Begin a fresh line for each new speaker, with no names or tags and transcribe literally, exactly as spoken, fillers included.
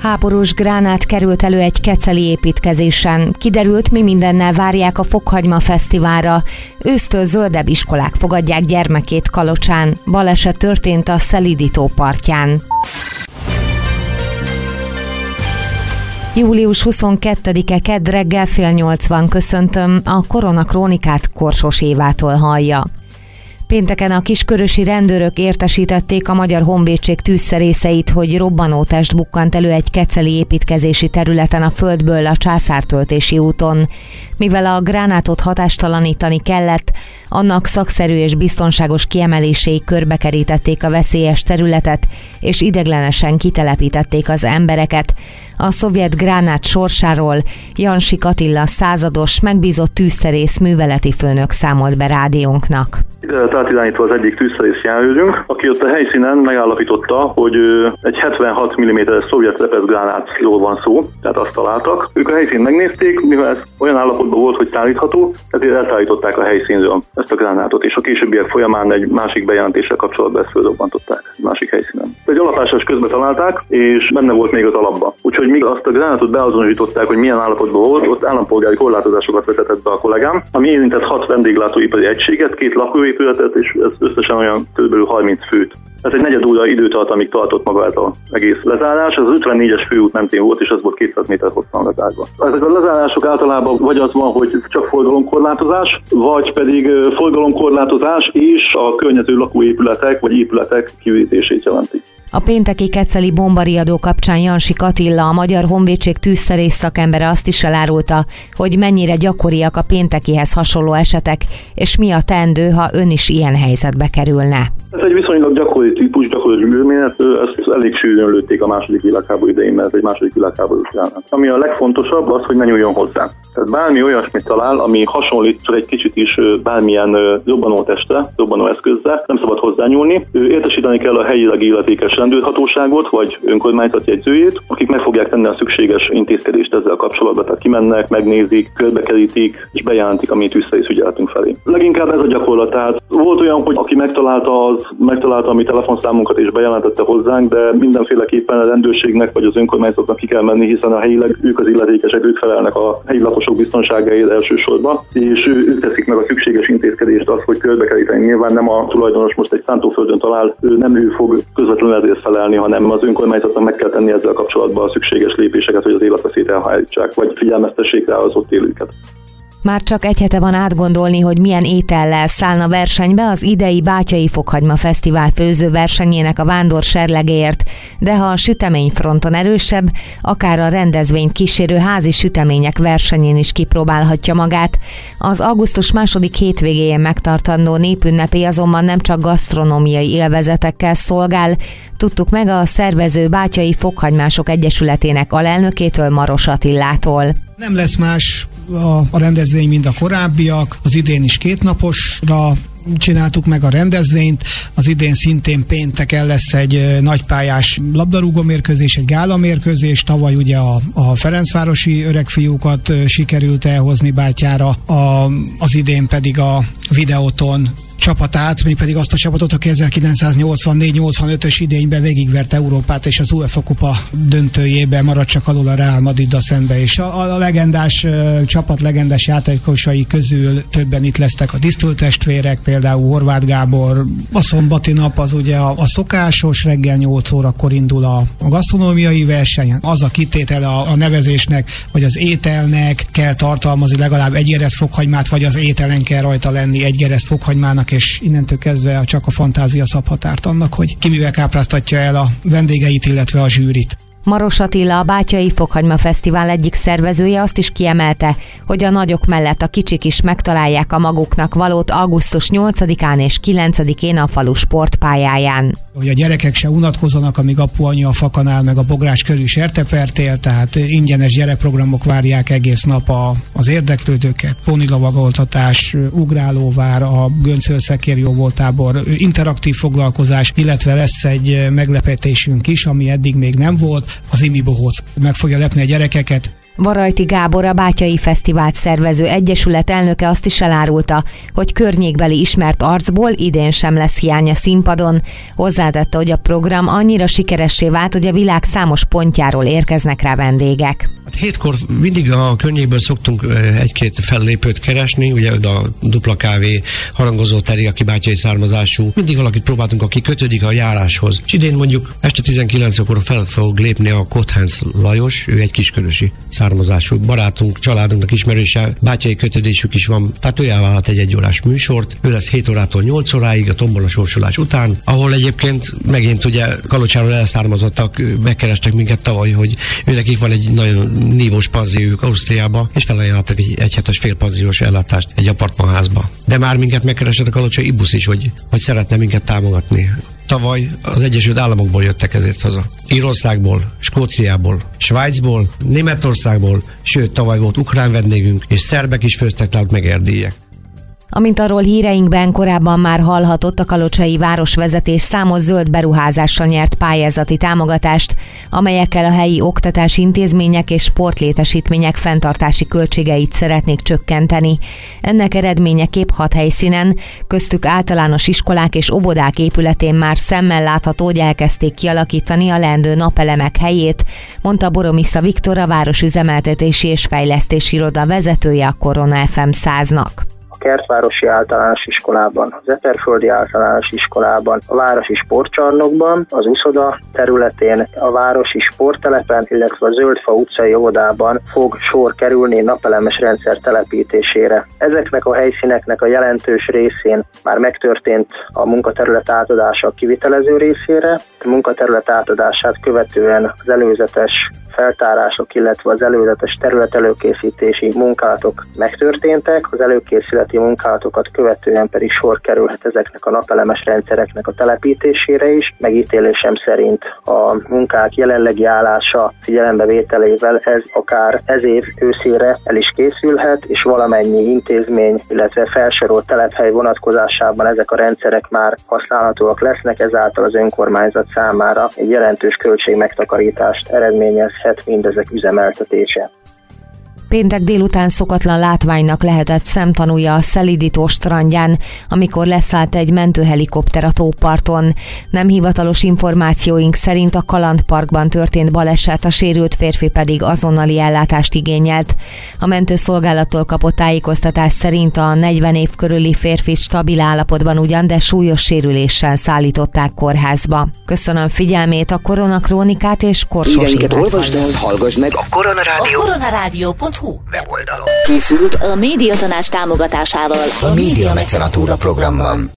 Háborús gránát került elő egy keceli építkezésen. Kiderült, mi mindennel várják a Fokhagyma Fesztiválra. Ősztől zöldebb iskolák fogadják gyermekét Kalocsán. Baleset történt a Szelidító partján. július huszonkettedike kedd reggel fél nyolc van, köszöntöm, a koronakrónikát Korsos Évától hallja. Pénteken a kiskörösi rendőrök értesítették a Magyar Honvédség tűzszerészeit, hogy robbanótest bukkant elő egy keceli építkezési területen a földből a Császártöltési úton. Mivel a gránátot hatástalanítani kellett, annak szakszerű és biztonságos kiemeléséig körbekerítették a veszélyes területet, és ideiglenesen kitelepítették az embereket. A szovjet gránát sorsáról Jansik Attila százados, megbízott tűzszerész műveleti főnök számolt be rádiónknak.
Ide lett átirányítva az egyik tűzszerész járőrünk, aki ott a helyszínen megállapította, hogy egy hetvenhat milliméteres szovjet repeszgránátról van szó, tehát azt találtak. Ők a helyszínt megnézték, mivel ez olyan állapotban volt, hogy tárítható, ezért eltárították a helyszínről ezt a gránátot, és a későbbiek folyamán egy másik bejelentéssel kapcsolatban ezt földobbantották másik helyszínen. Egy alapásás közben találták, és benne volt még az alapba. Úgyhogy míg azt a gránátot beazonosították, hogy milyen állapotban volt, ott állampolgári korlátozásokat vezetett be a kollégám, ami érintett hat vendéglátóipari egységet, két lakóépületet, és ez összesen olyan kb. harminc főt. Ez egy negyed óra idő tart, amíg tartott maga ez az egész lezárás. Ez az ötvennégyes főút mentén volt, és ez volt kétszáz méter hosszan lezárva. Ezek a lezárások általában vagy az van, hogy csak forgalomkorlátozás, vagy pedig forgalomkorlátozás és a környező lakóépületek vagy épületek kiürítését jelenti.
A pénteki keceli bombariadó kapcsán Jansik Attila, a Magyar Honvédség tűzszerész szakembere azt is elárulta, hogy mennyire gyakoriak a péntekihez hasonló esetek, és mi a teendő, ha ön is ilyen helyzetbe kerülne.
Ez egy viszonylag gyakori típus, gyakori műméret, ezt elég sűrűn lőtték a második világháború idején, mert ez egy második világháborús gránát. Ami a legfontosabb az, hogy ne nyúljon hozzá. Tehát bármi olyasmit talál, ami hasonlít csak egy kicsit is bármilyen robbanótestre, robbanóeszközre, nem szabad hozzányúlni. Értesíteni kell a helyileg illetékes rendőrhatóságot, vagy önkormányzat jegyzőjét, akik meg fogják tenni a szükséges intézkedést ezzel kapcsolatban. Tehát kimennek, megnézik, körbekerítik, és bejelentik a mi tűzszerész ügyeletünk felé. Leginkább ez a gyakorlat. Tehát volt olyan, hogy aki megtalálta, az megtalálta a mi telefonszámunkat és bejelentette hozzánk, de mindenféleképpen a rendőrségnek vagy az önkormányzatnak ki kell menni, hiszen a helyileg ők az illetékesek, ők felelnek a helyi lakosok biztonságáért elsősorban, és ők teszik meg a szükséges intézkedést, az, hogy körbekeríteni. Nyilván nem a tulajdonos most egy szántóföldön talál, ő nem ő fog közvetlenül ezért felelni, hanem az önkormányzatnak meg kell tenni ezzel kapcsolatban a szükséges lépéseket, hogy az életveszélyt elhárítsák, vagy figyelmeztessék rá az ott élőket.
Már csak egy hete van átgondolni, hogy milyen étellel szállna versenybe az idei Bátyai Fokhagyma Fesztivál főző versenyének a vándor serlegéért, de ha a süteményfronton erősebb, akár a rendezvényt kísérő házi sütemények versenyén is kipróbálhatja magát. Az augusztus második hétvégéjén megtartandó népünnepé azonban nem csak gasztronómiai élvezetekkel szolgál, tudtuk meg a szervező Bátyai Fokhagymások Egyesületének alelnökétől, Maros Attilától.
Nem lesz más a, a rendezvény, mint a korábbiak. Az idén is kétnaposra csináltuk meg a rendezvényt. Az idén szintén pénteken lesz egy nagypályás labdarúgó mérkőzés, egy gála mérkőzés. Tavaly ugye a, a Ferencvárosi öregfiúkat sikerült elhozni Bátyára, a, az idén pedig a Videóton csapatát, még pedig azt a csapatot, aki ezerkilencszáznyolcvannégy nyolcvanötös idényben végigvert Európát, és az UEFA kupa döntőjében maradt csak alul a Real Madriddal szembe, és a, a legendás csapat legendás játékosai közül többen itt lesznek a Disztul testvérek, például Horváth Gábor. A szombati nap az ugye a, a szokásos, reggel nyolc órakor indul a, a gasztronómiai verseny. Az a kitétele a, a nevezésnek, hogy az ételnek kell tartalmazni legalább egy gereszt fokhagymát, vagy az ételen kell rajta lenni egy gereszt fokhagymának, és innentől kezdve csak a fantázia szab határt annak, hogy ki mivel kápráztatja el a vendégeit, illetve a zsűrit.
Maros Attila, a Bátyai Fokhagyma Fesztivál egyik szervezője azt is kiemelte, hogy a nagyok mellett a kicsik is megtalálják a maguknak valót augusztus nyolcadikán és kilencedikén a falu sportpályáján.
Hogy a gyerekek se unatkozzanak, amíg apu-anya a fakanál meg a Bográs körül sertepertél, tehát ingyenes gyerekprogramok várják egész nap a, az érdeklődőket, pónilovagoltatás, ugrálóvár, a Göncöl-Szekér jóvoltábor, interaktív foglalkozás, illetve lesz egy meglepetésünk is, ami eddig még nem volt. Az Imi Bohóc meg fogja lepni a gyerekeket,
Varajti Gábor, a Bátyai Fesztivált szervező egyesület elnöke azt is elárulta, hogy környékbeli ismert arcból idén sem lesz hiány a színpadon. Hozzátette, hogy a program annyira sikeressé vált, hogy a világ számos pontjáról érkeznek rá vendégek.
Hát hétkor mindig a környékből szoktunk egy-két fellépőt keresni, ugye a Dupla Kávé harangozó Teri, aki bátyai származású. Mindig valakit próbáltunk, aki kötődik a járáshoz. És idén mondjuk este tizenkilenckor fel fog lépni a Kothánc Lajos, ő egy kiskörösi származású barátunk, családunknak ismerőse, bátyai kötődésük is van, tehát ő elvállalt egy egyórás műsort. Ő lesz hét órától nyolc óráig a tombola sorsolás után, ahol egyébként megint ugye Kalocsáról elszármazottak megkerestek minket tavaly, hogy őnekik van egy nagyon nívós panziójuk Ausztriába, és felajánlottak egy egyhetes félpanziós ellátást egy apartmanházba. De már minket megkeresett a kalocsai Ibusz is, hogy, hogy szeretne minket támogatni. Tavaly az Egyesült Államokból jöttek ezért haza. Írországból, Skóciából, Svájcból, Németországból, sőt tavaly volt ukrán vendégünk, és szerbek is főztek náluk, meg erdélyek.
Amint arról híreinkben korábban már hallhatott, a kalocsai városvezetés számos zöld beruházással nyert pályázati támogatást, amelyekkel a helyi oktatási intézmények és sportlétesítmények fenntartási költségeit szeretnék csökkenteni. Ennek eredményeképp hat helyszínen, köztük általános iskolák és óvodák épületén már szemmel látható, hogy elkezdték kialakítani a leendő napelemek helyét, mondta Boromissza Viktor, a Városüzemeltetési és Fejlesztési Iroda vezetője a Korona ef em száznak.
A Kertvárosi Általános Iskolában, az Eperföldi Általános Iskolában, a Városi Sportcsarnokban, az Uszoda területén, a Városi Sporttelepen, illetve a Zöldfa utcai óvodában fog sor kerülni napelemes rendszer telepítésére. Ezeknek a helyszíneknek a jelentős részén már megtörtént a munkaterület átadása a kivitelező részére. A munkaterület átadását követően az előzetes feltárások, illetve az előzetes területelőkészítési munkálatok megtörténtek, az előkészületi munkálatokat követően pedig sor kerülhet ezeknek a napelemes rendszereknek a telepítésére is. Megítélésem szerint a munkák jelenlegi állása figyelembevételével ez akár ez év őszére el is készülhet, és valamennyi intézmény, illetve felsorolt telephely vonatkozásában ezek a rendszerek már használhatóak lesznek, ezáltal az önkormányzat számára egy jelentős költségmegtakarítást eredményez mindezek üzemeltetése.
Péntek délután szokatlan látványnak lehetett szemtanúja a Szelidító strandján, amikor leszállt egy mentőhelikopter a tóparton. Nem hivatalos információink szerint a Kalandparkban történt baleset, a sérült férfi pedig azonnali ellátást igényelt. A mentőszolgálattól kapott tájékoztatás szerint a negyven év körüli férfi stabil állapotban ugyan, de súlyos sérüléssel szállították kórházba. Köszönöm figyelmét, a Koronakrónikát és Korsos
Híreinket olvasd el, hallgass meg a
Koronarádió. A koronarádió pont hu
weboldalon. Készült
a Médiatanács támogatásával
a Média Mecenatúra programban.